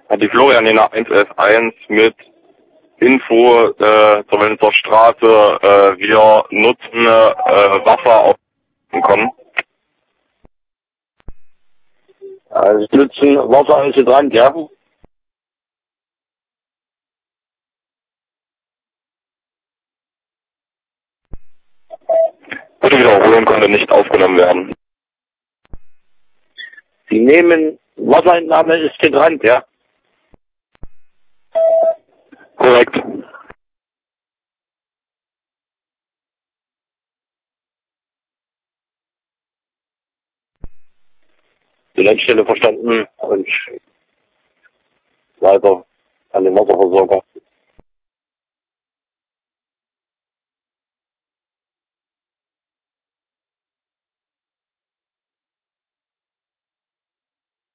Hat die Florian hier nach 111.1 mit Info zur Wellnitzer Straße, wir nutzen Wasser auf kommen. Also Sie nutzen Wasser als Hydrant, ja? Bitte Wiederholung konnte nicht aufgenommen werden. Sie nehmen Wasserentnahme als Hydrant, ja? Korrekt. Die Leitstelle verstanden und weiter an den Wasserversorger.